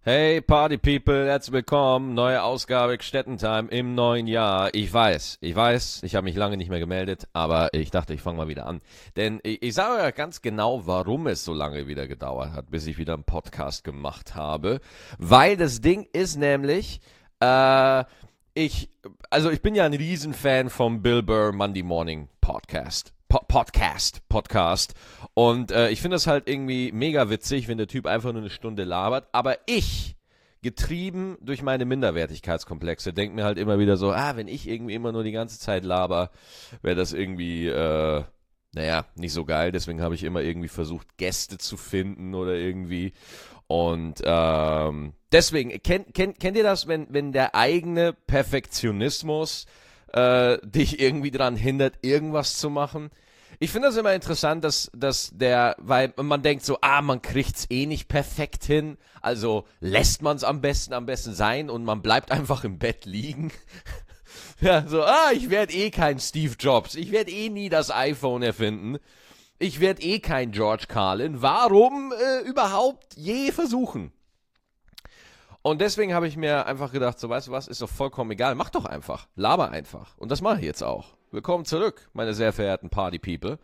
Hey Party People, herzlich willkommen, neue Ausgabe Gstettentime im neuen Jahr. Ich weiß, ich habe mich lange nicht mehr gemeldet, aber ich dachte, ich fange mal wieder an. Denn ich sage ja ganz genau, warum es so lange wieder gedauert hat, bis ich wieder einen Podcast gemacht habe. Weil das Ding ist nämlich, ich bin ja ein Riesenfan vom Bill Burr Monday Morning Podcast. Podcast. Und ich finde das halt irgendwie mega witzig, wenn der Typ einfach nur eine Stunde labert. Aber ich, getrieben durch meine Minderwertigkeitskomplexe, denke mir halt immer wieder so, wenn ich irgendwie immer nur die ganze Zeit laber, wäre das irgendwie, nicht so geil. Deswegen habe ich immer irgendwie versucht, Gäste zu finden oder irgendwie. Und deswegen, kennt ihr das, wenn der eigene Perfektionismus dich irgendwie daran hindert, irgendwas zu machen? Ich finde das immer interessant, weil man denkt so, man kriegt's eh nicht perfekt hin, also lässt man es am besten sein und man bleibt einfach im Bett liegen. Ja, so, ich werde eh kein Steve Jobs, ich werde eh nie das iPhone erfinden, ich werde eh kein George Carlin, warum überhaupt je versuchen? Und deswegen habe ich mir einfach gedacht, so, weißt du was, ist doch vollkommen egal, mach doch einfach, laber einfach. Und das mache ich jetzt auch. Willkommen zurück, meine sehr verehrten Party-People.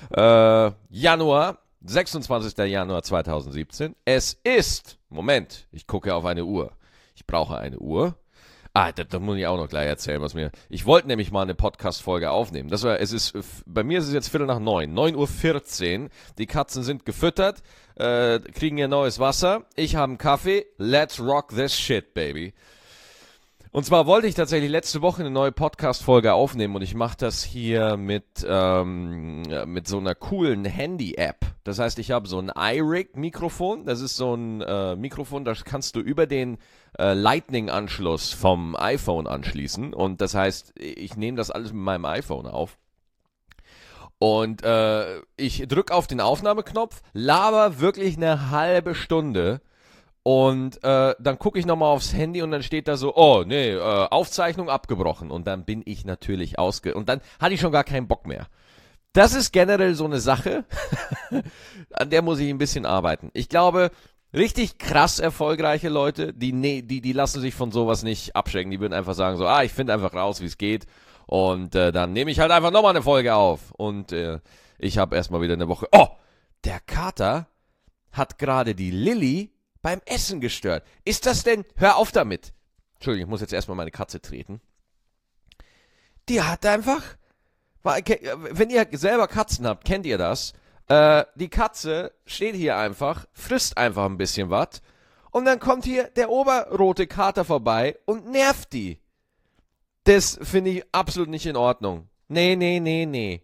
26. Januar 2017. Es ist, Moment, ich gucke auf eine Uhr. Ich brauche eine Uhr. Das muss ich auch noch gleich erzählen, ich wollte nämlich mal eine Podcast-Folge aufnehmen. Bei mir ist es jetzt 8:45, 9:14 Uhr. Die Katzen sind gefüttert, kriegen ihr neues Wasser. Ich habe einen Kaffee. Let's rock this shit, baby. Und zwar wollte ich tatsächlich letzte Woche eine neue Podcast-Folge aufnehmen und ich mache das hier mit so einer coolen Handy-App. Das heißt, ich habe so ein iRig-Mikrofon. Das ist so ein Mikrofon, das kannst du über den Lightning-Anschluss vom iPhone anschließen. Und das heißt, ich nehme das alles mit meinem iPhone auf. Und ich drücke auf den Aufnahmeknopf, laber wirklich eine halbe Stunde. Und dann gucke ich nochmal aufs Handy und dann steht da so, Aufzeichnung abgebrochen. Und dann bin ich natürlich und dann hatte ich schon gar keinen Bock mehr. Das ist generell so eine Sache, an der muss ich ein bisschen arbeiten. Ich glaube, richtig krass erfolgreiche Leute, die lassen sich von sowas nicht abschrecken. Die würden einfach sagen so, ich finde einfach raus, wie es geht. Und dann nehme ich halt einfach nochmal eine Folge auf. Und ich habe erstmal wieder eine Woche. Der Kater hat gerade die Lilly beim Essen gestört. Ist das denn... Hör auf damit. Entschuldigung, ich muss jetzt erstmal meine Katze treten. Die hat einfach... Wenn ihr selber Katzen habt, kennt ihr das? Die Katze steht hier einfach, frisst einfach ein bisschen was und dann kommt hier der oberrote Kater vorbei und nervt die. Das finde ich absolut nicht in Ordnung. Nee.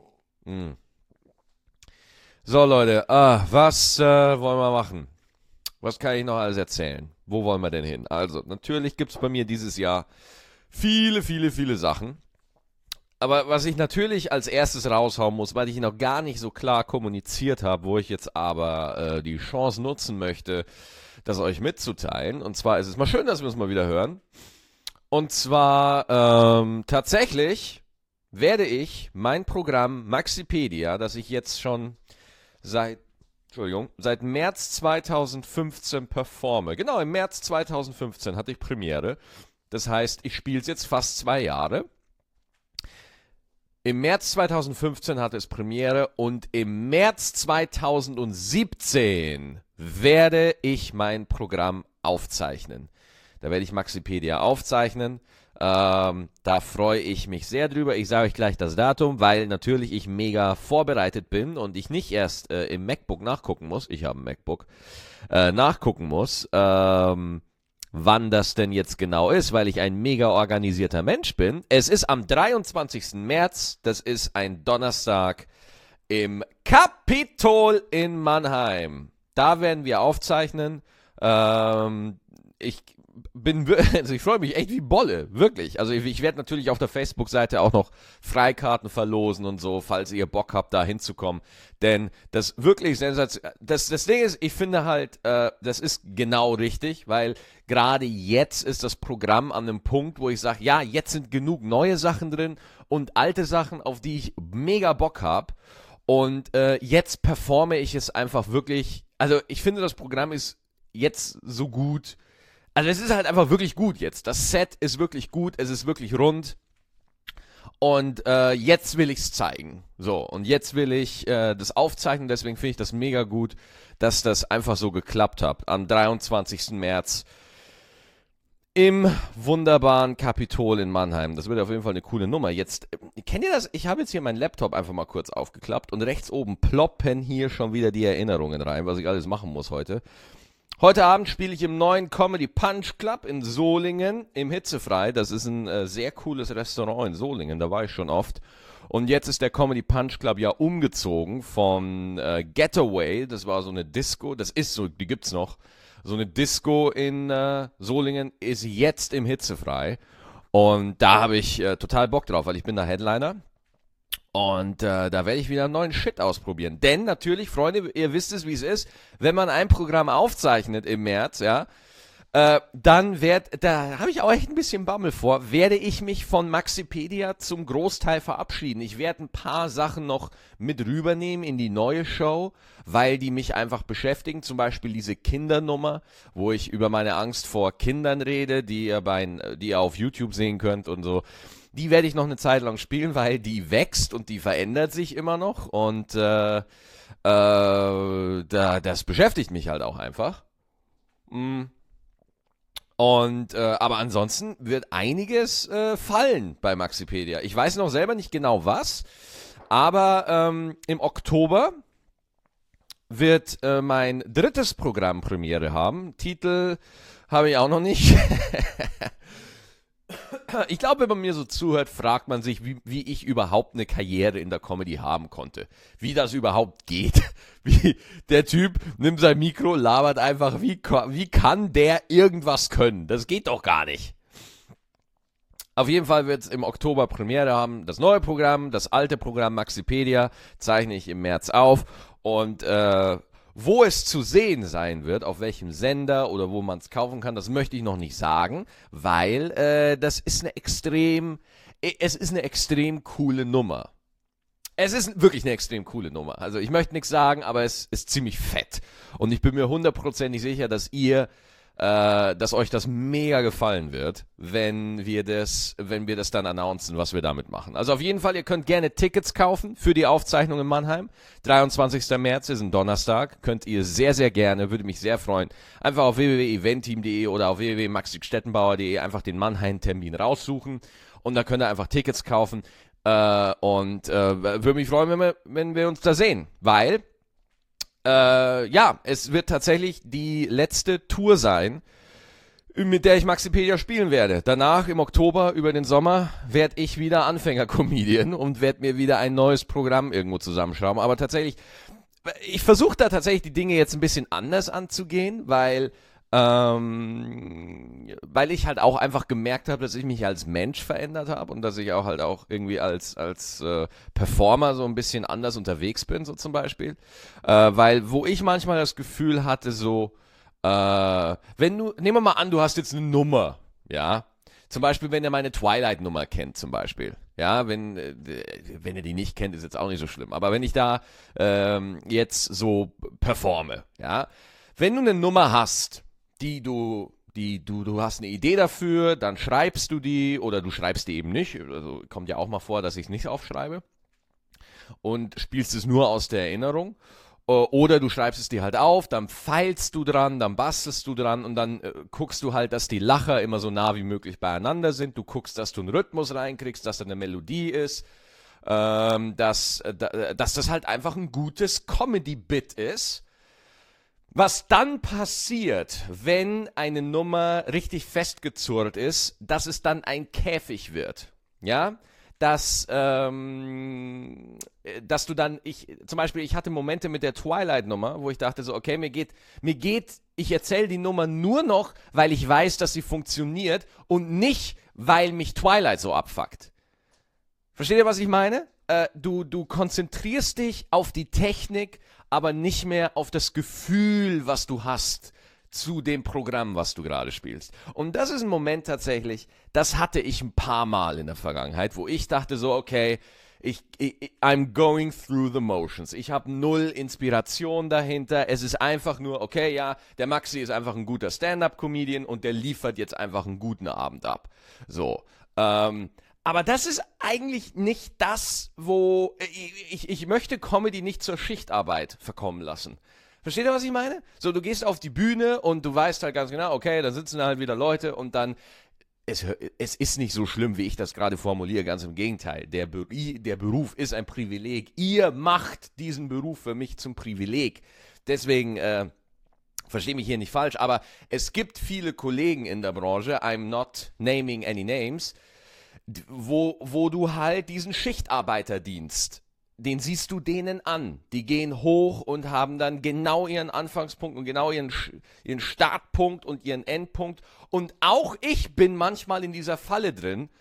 So, Leute, was wollen wir machen? Was kann ich noch alles erzählen? Wo wollen wir denn hin? Also, natürlich gibt es bei mir dieses Jahr viele Sachen. Aber was ich natürlich als erstes raushauen muss, weil ich noch gar nicht so klar kommuniziert habe, wo ich jetzt aber die Chance nutzen möchte, das euch mitzuteilen. Und zwar ist es mal schön, dass wir uns mal wieder hören. Und zwar tatsächlich werde ich mein Programm Maxipedia, das ich jetzt schon seit März 2015 performe. Genau, im März 2015 hatte ich Premiere. Das heißt, ich spiele es jetzt fast 2 Jahre. Im März 2015 hatte es Premiere und im März 2017 werde ich mein Programm aufzeichnen. Da werde ich Maxipedia aufzeichnen. Da freue ich mich sehr drüber. Ich sage euch gleich das Datum, weil natürlich ich mega vorbereitet bin und ich nicht erst im MacBook nachgucken muss. Ich habe ein MacBook. Nachgucken muss, wann das denn jetzt genau ist, weil ich ein mega organisierter Mensch bin. Es ist am 23. März, das ist ein Donnerstag, im Kapitol in Mannheim. Da werden wir aufzeichnen. Ich freue mich echt wie Bolle, wirklich. Also ich werde natürlich auf der Facebook-Seite auch noch Freikarten verlosen und so, falls ihr Bock habt, da hinzukommen. Denn das wirklich das Ding ist, ich finde halt, das ist genau richtig, weil gerade jetzt ist das Programm an einem Punkt, wo ich sage, ja, jetzt sind genug neue Sachen drin und alte Sachen, auf die ich mega Bock habe. Und jetzt performe ich es einfach wirklich, also ich finde, das Programm ist jetzt so gut. Also es ist halt einfach wirklich gut jetzt. Das Set ist wirklich gut, es ist wirklich rund. Und jetzt will ich's zeigen. So, und jetzt will ich das aufzeichnen, deswegen finde ich das mega gut, dass das einfach so geklappt hat. Am 23. März im wunderbaren Kapitol in Mannheim. Das wird auf jeden Fall eine coole Nummer. Jetzt, kennt ihr das? Ich habe jetzt hier meinen Laptop einfach mal kurz aufgeklappt und rechts oben ploppen hier schon wieder die Erinnerungen rein, was ich alles machen muss heute. Heute Abend spiele ich im neuen Comedy Punch Club in Solingen im Hitzefrei. Das ist ein sehr cooles Restaurant in Solingen, da war ich schon oft. Und jetzt ist der Comedy Punch Club ja umgezogen von Getaway, das war so eine Disco, das ist so, die gibt's noch. So eine Disco in Solingen ist jetzt im Hitzefrei. Und da habe ich total Bock drauf, weil ich bin da Headliner. Und da werde ich wieder einen neuen Shit ausprobieren. Denn natürlich, Freunde, ihr wisst es, wie es ist, wenn man ein Programm aufzeichnet im März, ja, dann da habe ich auch echt ein bisschen Bammel vor, werde ich mich von Maxipedia zum Großteil verabschieden. Ich werde ein paar Sachen noch mit rübernehmen in die neue Show, weil die mich einfach beschäftigen. Zum Beispiel diese Kindernummer, wo ich über meine Angst vor Kindern rede, die ihr auf YouTube sehen könnt und so. Die werde ich noch eine Zeit lang spielen, weil die wächst und die verändert sich immer noch. Und das beschäftigt mich halt auch einfach. Und aber ansonsten wird einiges fallen bei Maxipedia. Ich weiß noch selber nicht genau was, aber im Oktober wird mein drittes Programm Premiere haben. Titel habe ich auch noch nicht. Ich glaube, wenn man mir so zuhört, fragt man sich, wie ich überhaupt eine Karriere in der Comedy haben konnte. Wie das überhaupt geht. Wie der Typ nimmt sein Mikro, labert einfach, wie kann der irgendwas können? Das geht doch gar nicht. Auf jeden Fall wird es im Oktober Premiere haben. Das neue Programm, das alte Programm Maxipedia zeichne ich im März auf. Und wo es zu sehen sein wird, auf welchem Sender oder wo man es kaufen kann, das möchte ich noch nicht sagen, weil es ist eine extrem coole Nummer. Es ist wirklich eine extrem coole Nummer. Also ich möchte nichts sagen, aber es ist ziemlich fett. Und ich bin mir 100% sicher, dass euch das mega gefallen wird, wenn wir das dann announcen, was wir damit machen. Also auf jeden Fall, ihr könnt gerne Tickets kaufen für die Aufzeichnung in Mannheim. 23. März ist ein Donnerstag. Könnt ihr sehr, sehr gerne, würde mich sehr freuen, einfach auf www.eventteam.de oder auf www.maxstettenbauer.de einfach den Mannheim-Termin raussuchen und da könnt ihr einfach Tickets kaufen würde mich freuen, wenn wir uns da sehen, weil es wird tatsächlich die letzte Tour sein, mit der ich Maxipedia spielen werde. Danach, im Oktober, über den Sommer, werde ich wieder Anfänger-Comedian und werde mir wieder ein neues Programm irgendwo zusammenschrauben. Aber tatsächlich, ich versuche da tatsächlich die Dinge jetzt ein bisschen anders anzugehen, weil ich halt auch einfach gemerkt habe, dass ich mich als Mensch verändert habe und dass ich auch halt auch irgendwie als Performer so ein bisschen anders unterwegs bin, so zum Beispiel. Weil wo ich manchmal das Gefühl hatte, so, nehmen wir mal an, du hast jetzt eine Nummer, ja. Zum Beispiel, wenn ihr meine Twilight-Nummer kennt, zum Beispiel. Ja, wenn ihr die nicht kennt, ist jetzt auch nicht so schlimm. Aber wenn ich da jetzt so performe, ja. Wenn du eine Nummer hast, du hast eine Idee dafür, dann schreibst du die oder du schreibst die eben nicht. Also kommt ja auch mal vor, dass ich es nicht aufschreibe und spielst es nur aus der Erinnerung. Oder du schreibst es dir halt auf, dann feilst du dran, dann bastelst du dran und dann guckst du halt, dass die Lacher immer so nah wie möglich beieinander sind. Du guckst, dass du einen Rhythmus reinkriegst, dass da eine Melodie ist, dass das halt einfach ein gutes Comedy-Bit ist. Was dann passiert, wenn eine Nummer richtig festgezurrt ist, dass es dann ein Käfig wird, ja, dass du dann, zum Beispiel, ich hatte Momente mit der Twilight-Nummer, wo ich dachte so, okay, ich erzähle die Nummer nur noch, weil ich weiß, dass sie funktioniert und nicht, weil mich Twilight so abfuckt. Versteht ihr, was ich meine? Du konzentrierst dich auf die Technik, aber nicht mehr auf das Gefühl, was du hast zu dem Programm, was du gerade spielst. Und das ist ein Moment tatsächlich, das hatte ich ein paar Mal in der Vergangenheit, wo ich dachte so, okay, I'm going through the motions. Ich habe null Inspiration dahinter. Es ist einfach nur, okay, ja, der Maxi ist einfach ein guter Stand-up-Comedian und der liefert jetzt einfach einen guten Abend ab. So, aber das ist eigentlich nicht das, wo ich möchte Comedy nicht zur Schichtarbeit verkommen lassen. Versteht ihr, was ich meine? So, du gehst auf die Bühne und du weißt halt ganz genau, okay, da sitzen halt wieder Leute und dann es ist nicht so schlimm, wie ich das gerade formuliere, ganz im Gegenteil. Der Beruf ist ein Privileg. Ihr macht diesen Beruf für mich zum Privileg. Deswegen, verstehe mich hier nicht falsch, aber es gibt viele Kollegen in der Branche, I'm not naming any names, wo du halt diesen Schichtarbeiterdienst, den siehst du denen an. Die gehen hoch und haben dann genau ihren Anfangspunkt und genau ihren Startpunkt und ihren Endpunkt. Und auch ich bin manchmal in dieser Falle drin,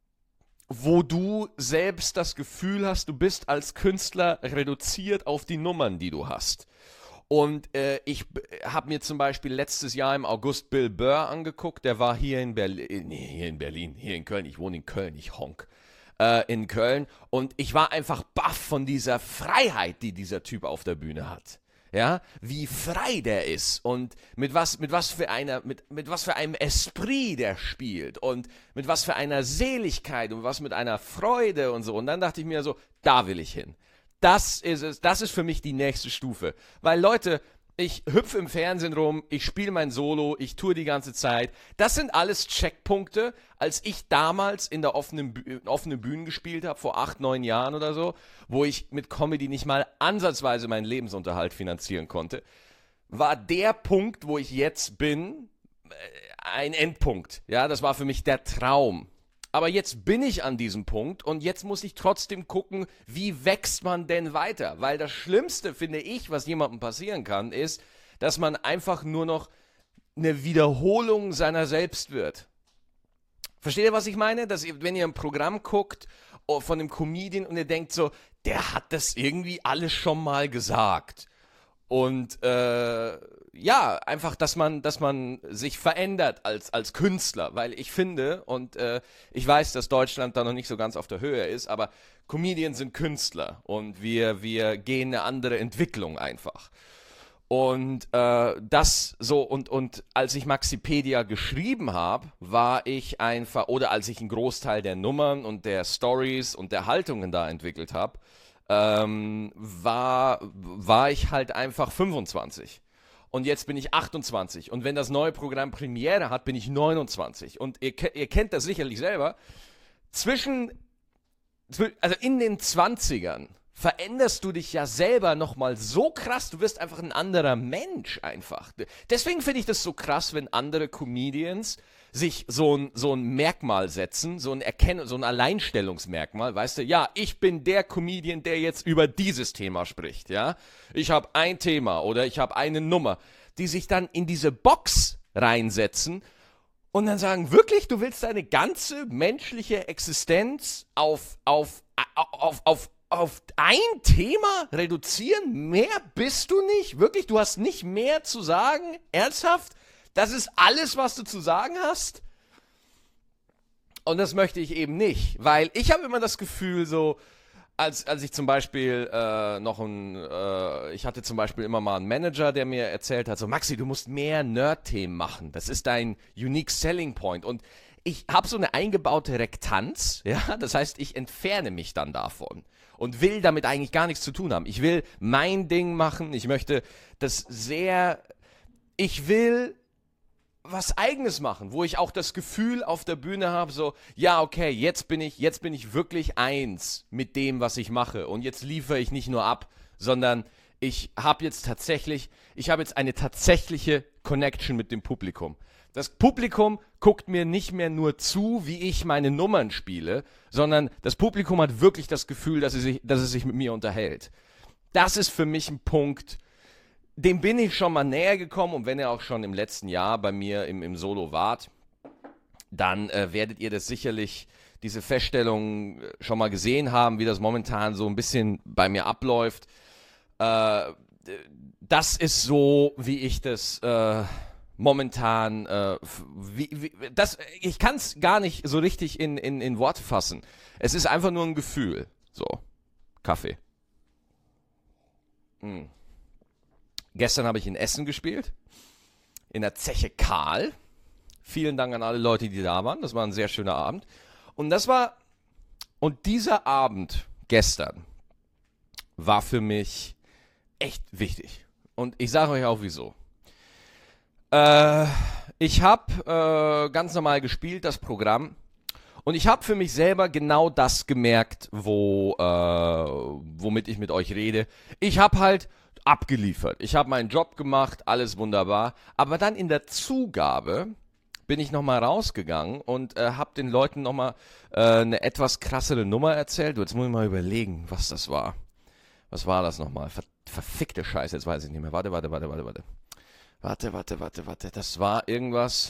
wo du selbst das Gefühl hast, du bist als Künstler reduziert auf die Nummern, die du hast. Und ich habe mir zum Beispiel letztes Jahr im August Bill Burr angeguckt. Der war hier in Berlin, hier in Köln. Ich wohne in Köln, ich honk. In Köln und ich war einfach baff von dieser Freiheit, die dieser Typ auf der Bühne hat. Ja, wie frei der ist und mit was für einem Esprit der spielt und mit was für einer Seligkeit und was mit einer Freude und so. Und dann dachte ich mir so, da will ich hin. Das ist es, das ist für mich die nächste Stufe. Weil Leute, ich hüpfe im Fernsehen rum, ich spiele mein Solo, ich tue die ganze Zeit. Das sind alles Checkpunkte, als ich damals in der offenen Bühnen gespielt habe, vor 8, 9 Jahren oder so, wo ich mit Comedy nicht mal ansatzweise meinen Lebensunterhalt finanzieren konnte, war der Punkt, wo ich jetzt bin, ein Endpunkt. Ja, das war für mich der Traum. Aber jetzt bin ich an diesem Punkt und jetzt muss ich trotzdem gucken, wie wächst man denn weiter? Weil das Schlimmste, finde ich, was jemandem passieren kann, ist, dass man einfach nur noch eine Wiederholung seiner selbst wird. Versteht ihr, was ich meine? Dass ihr, wenn ihr ein Programm guckt von einem Comedian und ihr denkt so, der hat das irgendwie alles schon mal gesagt. Und ja, einfach, dass man sich verändert als Künstler, weil ich finde, und ich weiß, dass Deutschland da noch nicht so ganz auf der Höhe ist, aber Comedians sind Künstler und wir gehen eine andere Entwicklung einfach. Und das so, und als ich Maxipedia geschrieben habe, war ich einfach, oder als ich einen Großteil der Nummern und der Stories und der Haltungen da entwickelt habe, war ich halt einfach 25. Und jetzt bin ich 28. Und wenn das neue Programm Premiere hat, bin ich 29. Und ihr kennt das sicherlich selber. Also in den 20ern veränderst du dich ja selber nochmal so krass. Du wirst einfach ein anderer Mensch einfach. Deswegen finde ich das so krass, wenn andere Comedians sich so ein Merkmal setzen, so ein Alleinstellungsmerkmal, weißt du, ja, ich bin der Comedian, der jetzt über dieses Thema spricht, ja. Ich habe ein Thema oder ich habe eine Nummer, die sich dann in diese Box reinsetzen und dann sagen, wirklich, du willst deine ganze menschliche Existenz auf ein Thema reduzieren? Mehr bist du nicht? Wirklich, du hast nicht mehr zu sagen? Ernsthaft? Das ist alles, was du zu sagen hast? Und das möchte ich eben nicht, weil ich habe immer das Gefühl so, als ich zum Beispiel ich hatte zum Beispiel immer mal einen Manager, der mir erzählt hat, so Maxi, du musst mehr Nerd-Themen machen, das ist dein Unique Selling Point und ich habe so eine eingebaute Rektanz, ja, das heißt, ich entferne mich dann davon und will damit eigentlich gar nichts zu tun haben. Ich will mein Ding machen, ich will was Eigenes machen, wo ich auch das Gefühl auf der Bühne habe, so, ja, okay, jetzt bin ich wirklich eins mit dem, was ich mache und jetzt liefere ich nicht nur ab, sondern ich habe jetzt eine tatsächliche Connection mit dem Publikum. Das Publikum guckt mir nicht mehr nur zu, wie ich meine Nummern spiele, sondern das Publikum hat wirklich das Gefühl, dass es sich mit mir unterhält. Das ist für mich ein Punkt, dem bin ich schon mal näher gekommen und wenn ihr auch schon im letzten Jahr bei mir im Solo wart, dann werdet ihr das sicherlich, diese Feststellung schon mal gesehen haben, wie das momentan so ein bisschen bei mir abläuft. Das ist so, wie ich das momentan, ich kann es gar nicht so richtig in Worte fassen. Es ist einfach nur ein Gefühl. So, Kaffee. Gestern habe ich in Essen gespielt, in der Zeche Karl. Vielen Dank an alle Leute, die da waren. Das war ein sehr schöner Abend. Und dieser Abend gestern war für mich echt wichtig. Und ich sage euch auch wieso. Ich habe ganz normal gespielt, das Programm. Und ich habe für mich selber genau das gemerkt, womit ich mit euch rede. Ich habe halt abgeliefert. Ich habe meinen Job gemacht, alles wunderbar. Aber dann in der Zugabe bin ich nochmal rausgegangen und habe den Leuten nochmal eine etwas krassere Nummer erzählt. Jetzt muss ich mal überlegen, was das war. Was war das nochmal? Verfickte Scheiße, jetzt weiß ich nicht mehr. Warte. Das war irgendwas.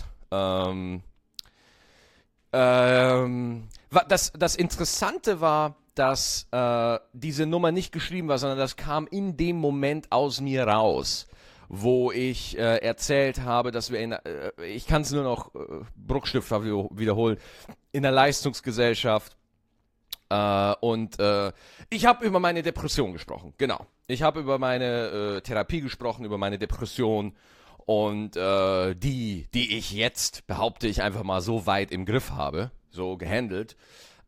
Das Interessante war, dass diese Nummer nicht geschrieben war, sondern das kam in dem Moment aus mir raus, wo ich erzählt habe, dass wir ich kann es nur noch bruchstückhaft wiederholen, in der Leistungsgesellschaft ich habe über meine Depression gesprochen, genau. Ich habe über meine Therapie gesprochen, über meine Depression und die ich jetzt, behaupte ich einfach mal, so weit im Griff habe, so gehandelt.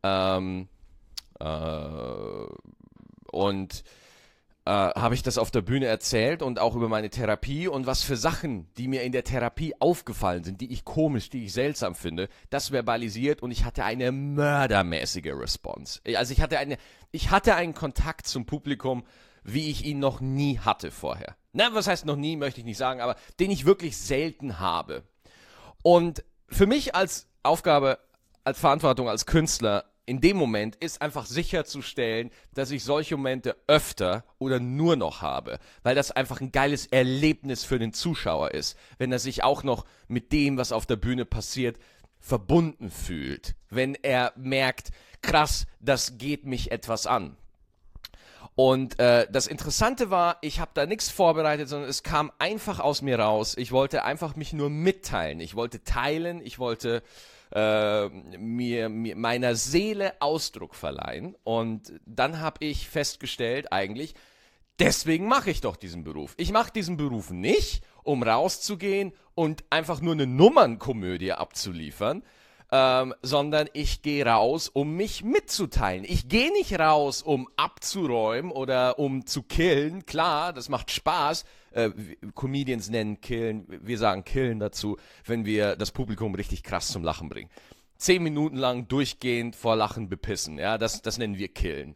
Habe ich das auf der Bühne erzählt und auch über meine Therapie und was für Sachen, die mir in der Therapie aufgefallen sind, die ich komisch, die ich seltsam finde, das verbalisiert und ich hatte eine mördermäßige Response. Also ich hatte einen Kontakt zum Publikum, wie ich ihn noch nie hatte vorher. Na, was heißt noch nie, möchte ich nicht sagen, aber den ich wirklich selten habe. Und für mich als Aufgabe, als Verantwortung, als Künstler in dem Moment ist einfach sicherzustellen, dass ich solche Momente öfter oder nur noch habe, weil das einfach ein geiles Erlebnis für den Zuschauer ist, wenn er sich auch noch mit dem, was auf der Bühne passiert, verbunden fühlt, wenn er merkt, krass, das geht mich etwas an. Und das Interessante war, ich habe da nichts vorbereitet, sondern es kam einfach aus mir raus. Ich wollte einfach mich nur mitteilen. Ich wollte teilen, ich wollte mir meiner Seele Ausdruck verleihen. Und dann habe ich festgestellt, eigentlich, deswegen mache ich doch diesen Beruf. Ich mache diesen Beruf nicht, um rauszugehen und einfach nur eine Nummernkomödie abzuliefern, sondern ich gehe raus, um mich mitzuteilen. Ich gehe nicht raus, um abzuräumen oder um zu killen. Klar, das macht Spaß. Comedians nennen killen, wir sagen killen dazu, wenn wir das Publikum richtig krass zum Lachen bringen. 10 Minuten lang durchgehend vor Lachen bepissen, ja, das nennen wir killen.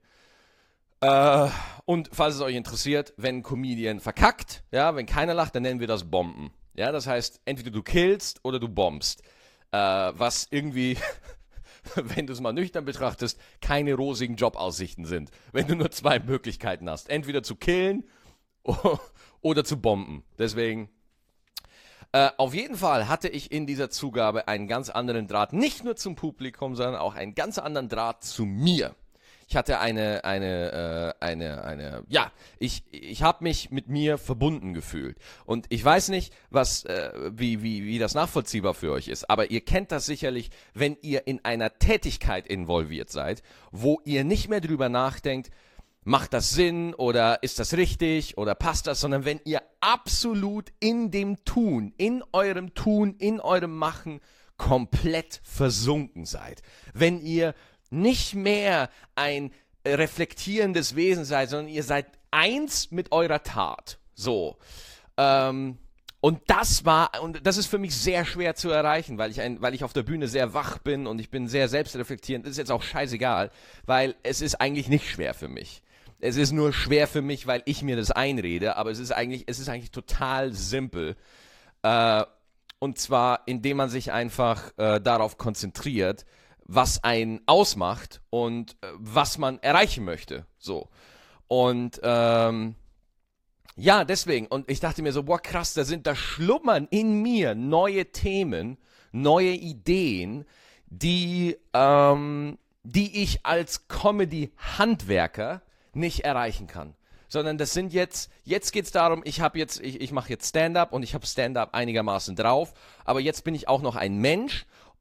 Und falls es euch interessiert, wenn ein Comedian verkackt, ja, wenn keiner lacht, dann nennen wir das Bomben. Ja, das heißt, entweder du killst oder du bombst. Was irgendwie, wenn du es mal nüchtern betrachtest, keine rosigen Jobaussichten sind. Wenn du nur 2 Möglichkeiten hast. Entweder zu killen oder zu bomben. Deswegen, auf jeden Fall hatte ich in dieser Zugabe einen ganz anderen Draht. Nicht nur zum Publikum, sondern auch einen ganz anderen Draht zu mir. Ich hatte ich habe mich mit mir verbunden gefühlt. Und ich weiß nicht, wie das nachvollziehbar für euch ist, aber ihr kennt das sicherlich, wenn ihr in einer Tätigkeit involviert seid, wo ihr nicht mehr drüber nachdenkt, macht das Sinn oder ist das richtig oder passt das, sondern wenn ihr absolut in dem Tun, in eurem Machen komplett versunken seid. Wenn ihr nicht mehr ein reflektierendes Wesen seid, sondern ihr seid eins mit eurer Tat. So. Und das ist für mich sehr schwer zu erreichen, weil ich auf der Bühne sehr wach bin und ich bin sehr selbstreflektierend. Das ist jetzt auch scheißegal, weil es ist eigentlich nicht schwer für mich. Es ist nur schwer für mich, weil ich mir das einrede, aber es ist eigentlich total simpel. Und zwar, indem man sich einfach darauf konzentriert, was einen ausmacht und was man erreichen möchte. So. Und deswegen. Und ich dachte mir so, boah, krass, da schlummern in mir neue Themen, neue Ideen, die ich als Comedy-Handwerker nicht erreichen kann. Sondern das sind jetzt geht's darum, ich mache jetzt Stand-up und ich habe Stand-up einigermaßen drauf, aber jetzt bin ich auch noch ein Mensch.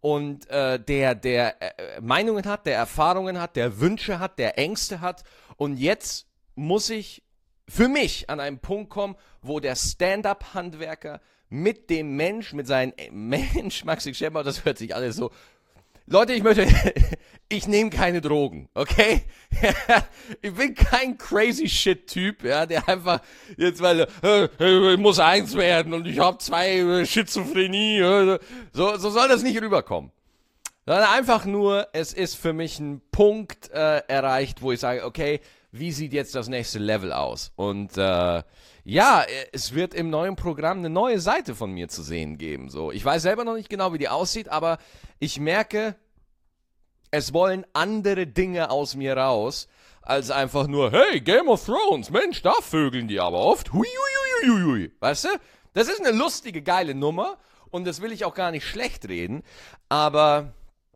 und der Meinungen hat, der Erfahrungen hat, der Wünsche hat, der Ängste hat. Und jetzt muss ich für mich an einen Punkt kommen, wo der Stand-up-Handwerker mit dem Mensch, mit seinem Mensch, Maxi Schemmer, das hört sich alles so. Leute, ich nehme keine Drogen, okay? Ich bin kein crazy shit Typ, ja, der einfach jetzt, weil ich muss 1 werden und ich habe 2 Schizophrenie, so soll das nicht rüberkommen. Sondern einfach nur, es ist für mich ein Punkt erreicht, wo ich sage, okay, wie sieht jetzt das nächste Level aus? Und ja, es wird im neuen Programm eine neue Seite von mir zu sehen geben. So, ich weiß selber noch nicht genau, wie die aussieht, aber ich merke, es wollen andere Dinge aus mir raus, als einfach nur, hey, Game of Thrones, Mensch, da vögeln die aber oft. Hui, hui, hui, hui. Weißt du? Das ist eine lustige, geile Nummer und das will ich auch gar nicht schlecht reden, aber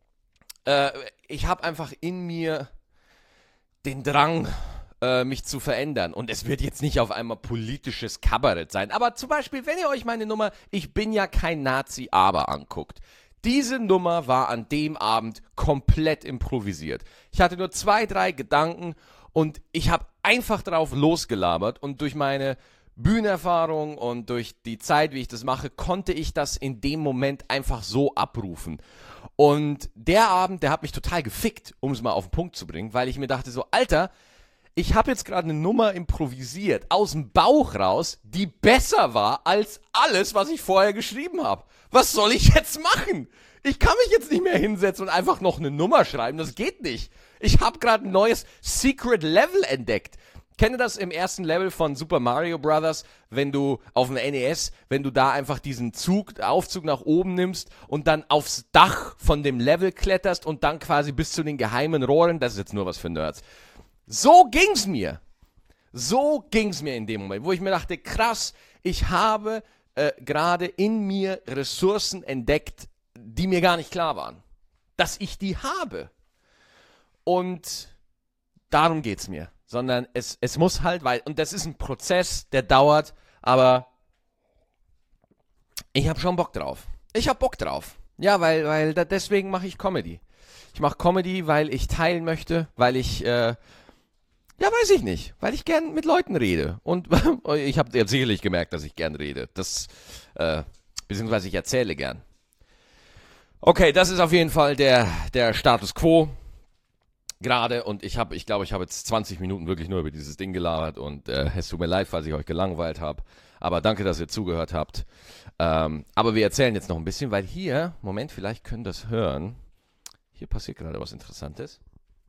ich habe einfach in mir den Drang, mich zu verändern. Und es wird jetzt nicht auf einmal politisches Kabarett sein. Aber zum Beispiel, wenn ihr euch meine Nummer Ich bin ja kein Nazi, aber anguckt. Diese Nummer war an dem Abend komplett improvisiert. Ich hatte nur 2, 3 Gedanken und ich habe einfach drauf losgelabert. Und durch meine Bühnenerfahrung und durch die Zeit, wie ich das mache, konnte ich das in dem Moment einfach so abrufen. Und der Abend, der hat mich total gefickt, um es mal auf den Punkt zu bringen, weil ich mir dachte so, Alter, ich habe jetzt gerade eine Nummer improvisiert, aus dem Bauch raus, die besser war als alles, was ich vorher geschrieben habe. Was soll ich jetzt machen? Ich kann mich jetzt nicht mehr hinsetzen und einfach noch eine Nummer schreiben, das geht nicht. Ich habe gerade ein neues Secret Level entdeckt. Kennt ihr das im ersten Level von Super Mario Bros., wenn du auf dem NES, wenn du da einfach diesen Aufzug nach oben nimmst und dann aufs Dach von dem Level kletterst und dann quasi bis zu den geheimen Rohren, das ist jetzt nur was für Nerds. So ging's mir. So ging's mir in dem Moment, wo ich mir dachte, krass, ich habe gerade in mir Ressourcen entdeckt, die mir gar nicht klar waren. Dass ich die habe. Und darum geht's mir. Sondern es muss halt, und das ist ein Prozess, der dauert, aber ich habe schon Bock drauf. Ich habe Bock drauf. Ja, weil deswegen mache ich Comedy. Ich mache Comedy, weil ich teilen möchte, weil ich, ja, weiß ich nicht, weil ich gern mit Leuten rede. Und ich habe jetzt sicherlich gemerkt, dass ich gern rede. Beziehungsweise ich erzähle gern. Okay, das ist auf jeden Fall der Status Quo. Gerade und ich glaube, ich habe jetzt 20 Minuten wirklich nur über dieses Ding gelabert und es tut mir leid, falls ich euch gelangweilt habe. Aber danke, dass ihr zugehört habt. Aber wir erzählen jetzt noch ein bisschen, weil hier, Moment, vielleicht können das hören. Hier passiert gerade was Interessantes.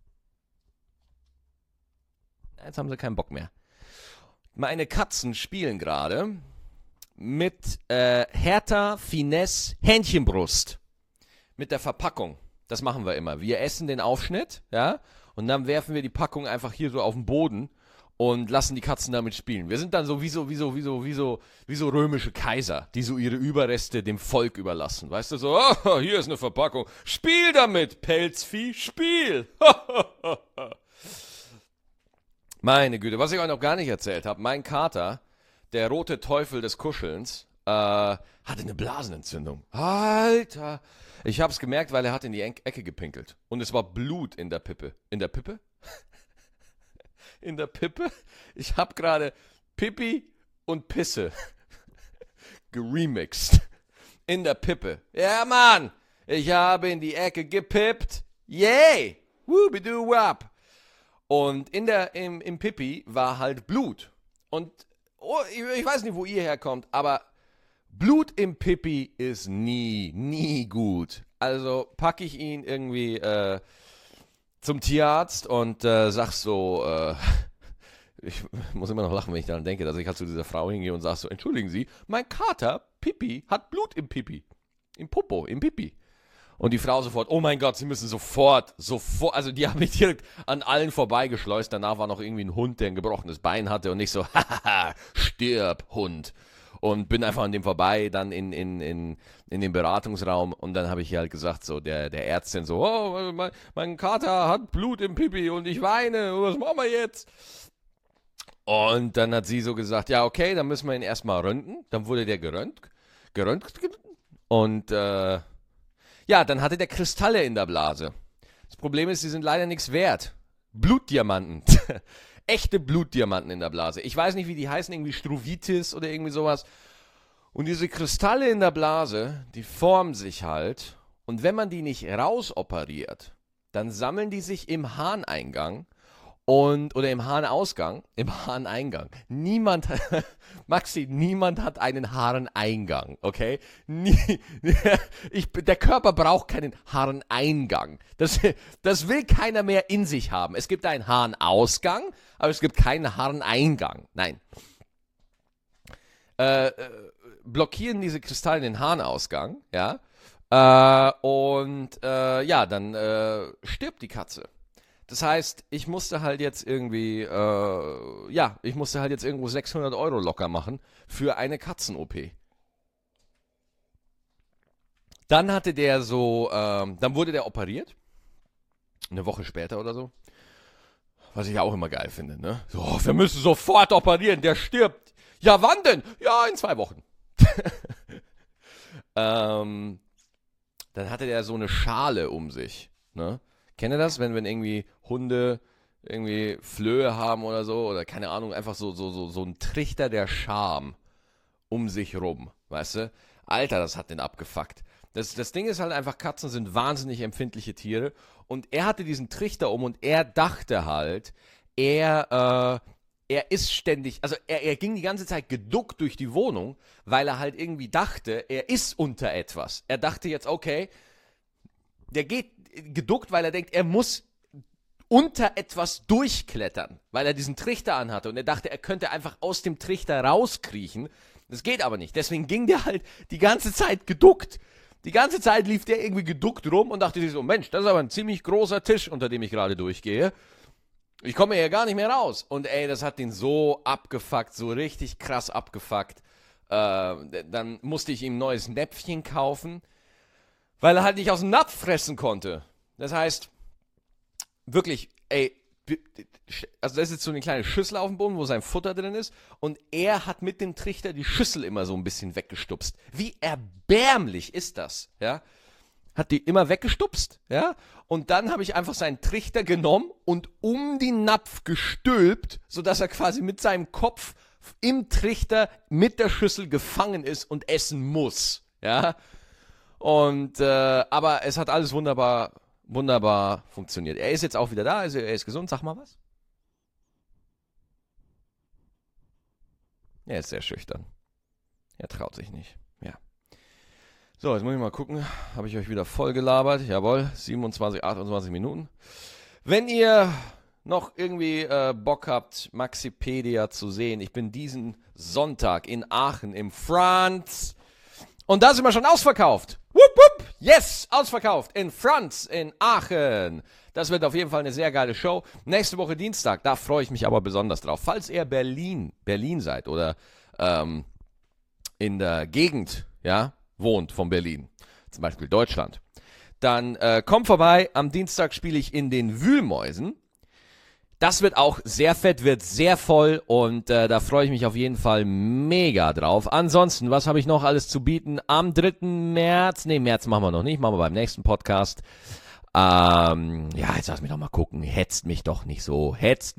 Jetzt haben sie keinen Bock mehr. Meine Katzen spielen gerade mit Hertha Finesse Hähnchenbrust. Mit der Verpackung. Das machen wir immer. Wir essen den Aufschnitt, ja, und dann werfen wir die Packung einfach hier so auf den Boden und lassen die Katzen damit spielen. Wir sind dann so wie so römische Kaiser, die so ihre Überreste dem Volk überlassen. Weißt du, so, oh, hier ist eine Verpackung. Spiel damit, Pelzvieh, spiel. Meine Güte, was ich euch noch gar nicht erzählt habe, mein Kater, der rote Teufel des Kuschelns, hatte eine Blasenentzündung. Alter. Ich hab's gemerkt, weil er hat in die Ecke gepinkelt. Und es war Blut in der Pippe. In der Pippe? In der Pippe? Ich hab gerade Pipi und Pisse geremixed. In der Pippe. Ja, Mann! Ich habe in die Ecke gepippt. Yay! Whoopidoo-wap! Und im Pipi war halt Blut. Und ich weiß nicht, wo ihr herkommt, aber Blut im Pipi ist nie gut. Also packe ich ihn irgendwie zum Tierarzt und sag so, ich muss immer noch lachen, wenn ich daran denke, dass ich halt zu dieser Frau hingehe und sag so, entschuldigen Sie, mein Kater, Pipi, hat Blut im Pipi. Im Popo, im Pipi. Und die Frau sofort, oh mein Gott, Sie müssen sofort, also die haben mich direkt an allen vorbeigeschleust. Danach war noch irgendwie ein Hund, der ein gebrochenes Bein hatte und nicht so, hahaha, stirb, Hund. Und bin einfach an dem vorbei, dann in den Beratungsraum und dann habe ich halt gesagt, so der Ärztin so, oh, mein Kater hat Blut im Pipi und ich weine, was machen wir jetzt? Und dann hat sie so gesagt, ja okay, dann müssen wir ihn erstmal röntgen. Dann wurde der geröntgt und Ja, dann hatte der Kristalle in der Blase. Das Problem ist, sie sind leider nichts wert. Blutdiamanten. Echte Blutdiamanten in der Blase. Ich weiß nicht, wie die heißen, irgendwie Struvitis oder irgendwie sowas. Und diese Kristalle in der Blase, die formen sich halt. Und wenn man die nicht rausoperiert, dann sammeln die sich im Harneingang oder im Harnausgang. Im Harneingang. Maxi, niemand hat einen Harneingang, okay? Der Körper braucht keinen Harneingang. Das will keiner mehr in sich haben. Es gibt einen Harnausgang, aber es gibt keinen Harneingang. Nein. Blockieren diese Kristalle den Harnausgang, ja? Dann stirbt die Katze. Das heißt, ich musste halt jetzt irgendwie, irgendwo 600 Euro locker machen für eine Katzen-OP. Dann hatte der dann wurde der operiert. Eine Woche später oder so. Was ich auch immer geil finde, ne? So, wir müssen sofort operieren, der stirbt. Ja, wann denn? Ja, in 2 Wochen. Dann hatte der so eine Schale um sich, ne? Kennt ihr das, wenn irgendwie Hunde irgendwie Flöhe haben oder so, oder keine Ahnung, einfach so ein Trichter der Scham um sich rum, weißt du? Alter, das hat den abgefuckt. Das Ding ist halt einfach, Katzen sind wahnsinnig empfindliche Tiere und er hatte diesen Trichter um und er dachte halt, er ist ständig, also er ging die ganze Zeit geduckt durch die Wohnung, weil er halt irgendwie dachte, er ist unter etwas. Er dachte jetzt, okay, der geht geduckt, weil er denkt, er muss unter etwas durchklettern, weil er diesen Trichter anhatte und er dachte, er könnte einfach aus dem Trichter rauskriechen. Das geht aber nicht. Deswegen ging der halt die ganze Zeit geduckt. Die ganze Zeit lief der irgendwie geduckt rum und dachte sich so, Mensch, das ist aber ein ziemlich großer Tisch, unter dem ich gerade durchgehe. Ich komme hier gar nicht mehr raus. Und ey, das hat den so abgefuckt, so richtig krass abgefuckt. Dann musste ich ihm ein neues Näpfchen kaufen, weil er halt nicht aus dem Napf fressen konnte. Das heißt, wirklich, ey, also da ist jetzt so eine kleine Schüssel auf dem Boden, wo sein Futter drin ist und er hat mit dem Trichter die Schüssel immer so ein bisschen weggestupst. Wie erbärmlich ist das, ja? Hat die immer weggestupst, ja? Und dann habe ich einfach seinen Trichter genommen und um den Napf gestülpt, sodass er quasi mit seinem Kopf im Trichter mit der Schüssel gefangen ist und essen muss, ja? Und, aber es hat alles wunderbar funktioniert. Er ist jetzt auch wieder da, also er ist gesund. Sag mal was. Er ist sehr schüchtern. Er traut sich nicht. Ja. So, jetzt muss ich mal gucken. Habe ich euch wieder voll gelabert? Jawohl, 27, 28 Minuten. Wenn ihr noch irgendwie Bock habt, Maxipedia zu sehen, ich bin diesen Sonntag in Aachen im France. Und da sind wir schon ausverkauft. Wupp, wupp. Yes, ausverkauft. In France, in Aachen. Das wird auf jeden Fall eine sehr geile Show. Nächste Woche Dienstag, da freue ich mich aber besonders drauf. Falls ihr Berlin seid oder in der Gegend, ja, wohnt von Berlin, zum Beispiel Deutschland, dann kommt vorbei. Am Dienstag spiele ich in den Wühlmäusen. Das wird auch sehr fett, wird sehr voll und da freue ich mich auf jeden Fall mega drauf. Ansonsten, was habe ich noch alles zu bieten? Am 3. März, März machen wir noch nicht, machen wir beim nächsten Podcast. Jetzt lass mich doch mal gucken, hetzt mich doch nicht so.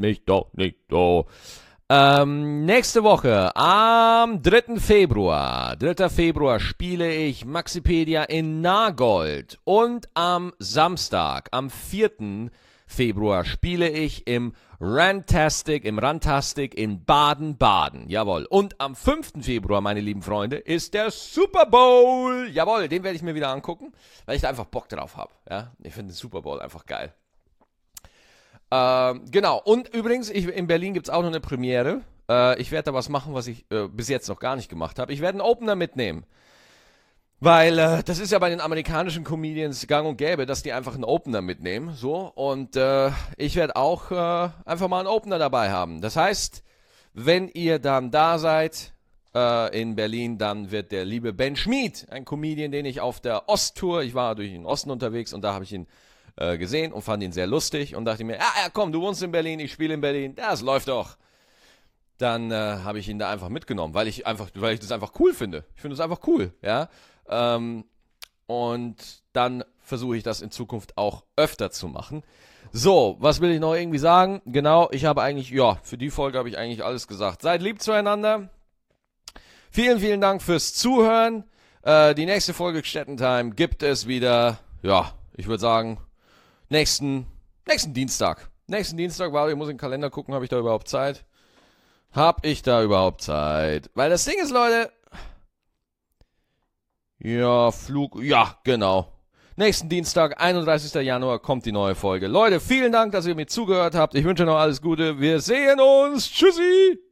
Nächste Woche, am 3. Februar, spiele ich Maxipedia in Nagold und am Samstag, am 4. Februar spiele ich im Rantastic in Baden-Baden. Jawohl. Und am 5. Februar, meine lieben Freunde, ist der Super Bowl. Jawohl, den werde ich mir wieder angucken, weil ich da einfach Bock drauf habe. Ja? Ich finde den Super Bowl einfach geil. Genau. Und übrigens, in Berlin gibt es auch noch eine Premiere. Ich werde da was machen, was ich bis jetzt noch gar nicht gemacht habe. Ich werde einen Opener mitnehmen. Weil das ist ja bei den amerikanischen Comedians gang und gäbe, dass die einfach einen Opener mitnehmen. So. Und ich werde auch einfach mal einen Opener dabei haben. Das heißt, wenn ihr dann da seid in Berlin, dann wird der liebe Ben Schmid, ein Comedian, den ich auf der Osttour, ich war durch den Osten unterwegs und da habe ich ihn gesehen und fand ihn sehr lustig und dachte mir, ja komm, du wohnst in Berlin, ich spiele in Berlin, das läuft doch. Dann habe ich ihn da einfach mitgenommen, weil ich das einfach cool finde. Ich finde es einfach cool, ja. Und dann versuche ich das in Zukunft auch öfter zu machen. So, was will ich noch irgendwie sagen? Genau, ich habe eigentlich, für die Folge habe ich eigentlich alles gesagt. Seid lieb zueinander. Vielen, vielen Dank fürs Zuhören. Die nächste Folge Gstettentime gibt es wieder, ich würde sagen, nächsten Dienstag. Nächsten Dienstag, warte, ich muss in den Kalender gucken, habe ich da überhaupt Zeit? Weil das Ding ist, Leute, genau. Nächsten Dienstag, 31. Januar, kommt die neue Folge. Leute, vielen Dank, dass ihr mir zugehört habt. Ich wünsche noch alles Gute. Wir sehen uns. Tschüssi.